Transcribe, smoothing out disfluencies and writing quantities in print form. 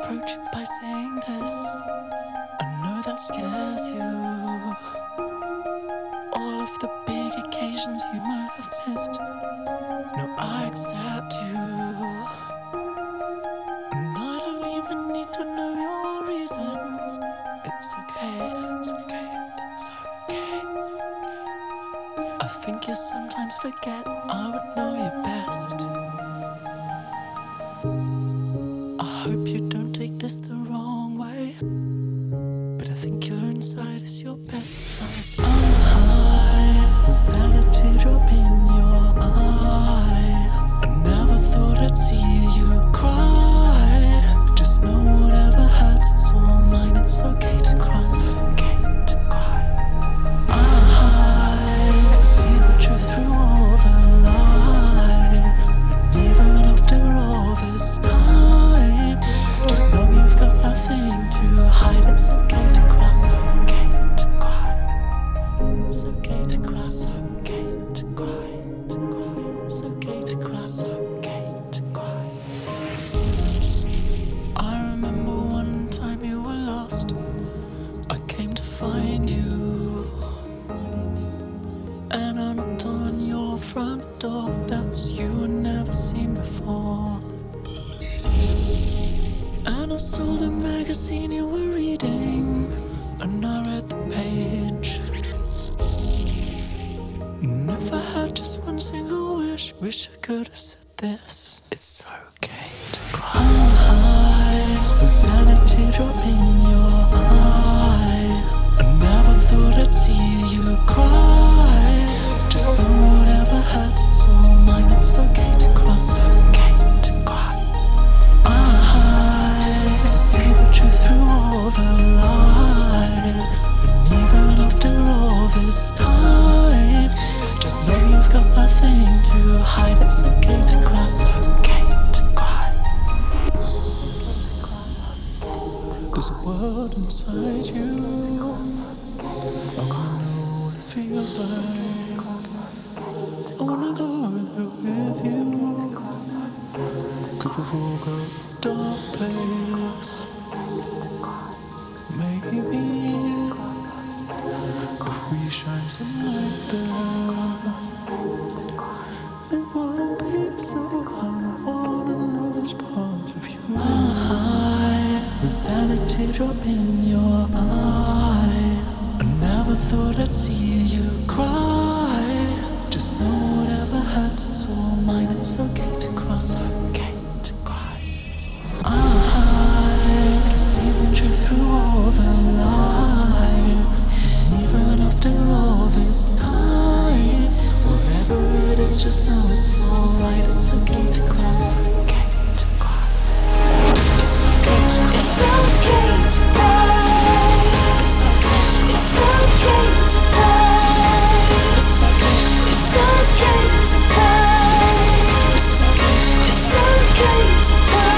approach you by saying this. I know that scares you. All of the big occasions you might have missed. No, I accept you. And I don't even need to know your reasons. It's okay, it's okay, it's okay. I think you sometimes forget I would know you best. I hope you don't take this the wrong way, but I think your inside is your best side. Was that a teardrop in your eye? I never thought I'd see you cry. Just know whatever hurts, it's all mine. It's okay to cry. It's okay to cry. I can see the truth through all the lies. Even after all this time, just know you've got nothing to hide. It's okay to cry. It's okay to cry. It's okay to cry. It's okay to cry. It's okay to cry. It's okay to cry. I remember one time you were lost. I came to find you, and I knocked on your front door. That was you I'd never seen before. And I saw the magazine you were reading, and I read the page. And if I had just one single wish I could have said this. It's okay to cry. Was that a teardrop in your eye? I never thought I'd see you cry. Just know whatever hurts, it's all mine. It's okay to cry. It's okay to cry. I can see the truth through all the lies. And even after all this time, just know you've got nothing to hide. It's okay to cry. It's okay to cry. There's a world inside you. I wanna know what it feels like. I wanna go there with you. Could we walk a dark place? Maybe if we shine some light there, it won't be so hard. I wanna know this part of you. Was that a teardrop in your eye? I never thought I'd see you cry. Just know whatever hurts, it's all mine. It's okay to cry. It's okay to cry. I can see the truth through all the lies. Even after all this time, whatever it is, just know it's alright. It's okay to cry. It's okay to cry. It's okay to cry. It's okay to cry. It's okay to cry. It's okay to cry. It's okay to cry. It's okay to cry. It's okay to cry. It's okay to cry.